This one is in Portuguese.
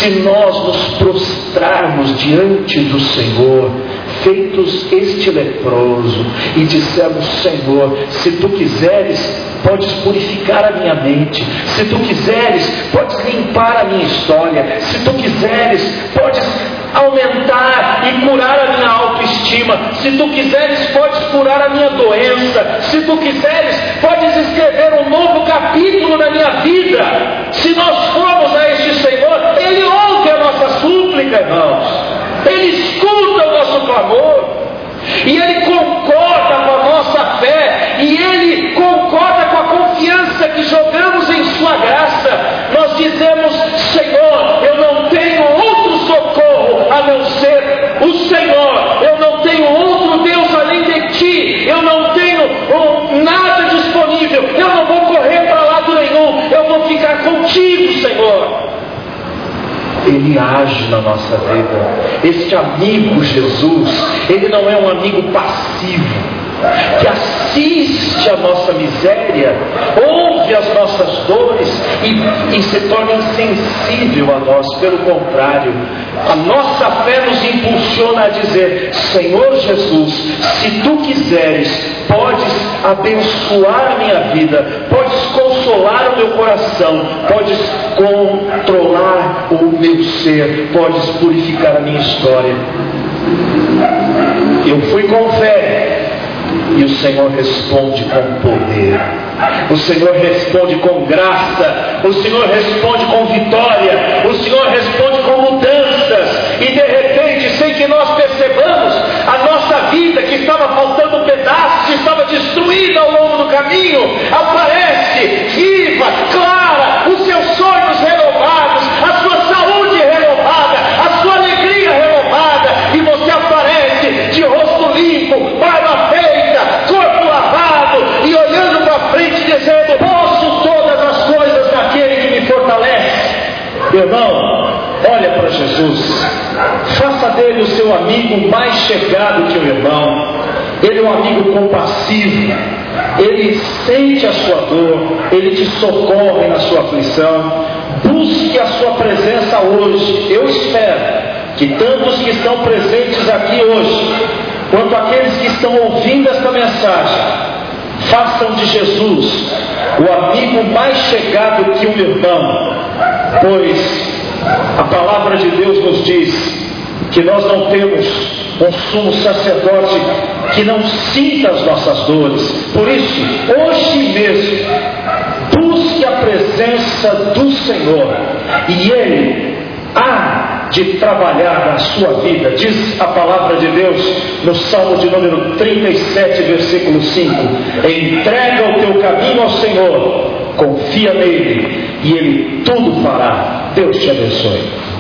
se nós nos prostrarmos diante do Senhor, feitos este leproso, e dissermos: Senhor, se Tu quiseres, podes purificar a minha mente, se Tu quiseres, podes limpar a minha história, se Tu quiseres, podes aumentar e curar a minha autoestima, se Tu quiseres, podes curar a minha doença, se Tu quiseres, podes escrever um novo capítulo na minha vida. Se nós formos a este Senhor, Ele ouve a nossa súplica, irmãos, Ele escuta o nosso clamor, e Ele concorda com a nossa fé, e Ele concorda com a confiança que jogamos em Sua graça. Nós dizemos: Senhor, eu não tenho outro socorro a não ser o Senhor, eu não tenho outro Deus além de Ti, eu não tenho nada disponível, eu não vou correr para lado nenhum, eu vou ficar contigo, Senhor. Ele age na nossa vida. Este amigo Jesus, Ele não é um amigo passivo, que assiste a nossa miséria, ouve as nossas dores e se torna insensível a nós. Pelo contrário, a nossa fé nos impulsiona a dizer: Senhor Jesus, se Tu quiseres, podes abençoar a minha vida, podes consolar o meu coração, podes controlar o meu ser, podes purificar a minha história. Eu fui com fé, e o Senhor responde com poder, o Senhor responde com graça, o Senhor responde com vitória, o Senhor responde com mudanças. E de repente, sem que nós percebamos, a nossa vida, que estava faltando pedaços, que estava destruída ao longo do caminho, aparece viva, clara, os seus sonhos renovados, a sua saúde renovada, a sua alegria renovada, e você aparece de rosto limpo, barba feita, corpo lavado, e olhando para frente dizendo: posso todas as coisas naquele que me fortalece. Irmão, olha para Jesus, faça dele o seu amigo mais chegado que o irmão. Ele é um amigo compassivo, ele sente a sua dor, ele te socorre na sua aflição. Busque a sua presença hoje. Eu espero que tanto os que estão presentes aqui hoje, quanto aqueles que estão ouvindo esta mensagem, façam de Jesus o amigo mais chegado que um irmão, pois a palavra de Deus nos diz que nós não temos um sumo sacerdote que não sinta as nossas dores. Por isso, hoje mesmo, busque a presença do Senhor, e Ele há de trabalhar na sua vida. Diz a palavra de Deus no Salmo de número 37, versículo 5: entrega o teu caminho ao Senhor, confia nele, e Ele tudo fará. Deus te abençoe.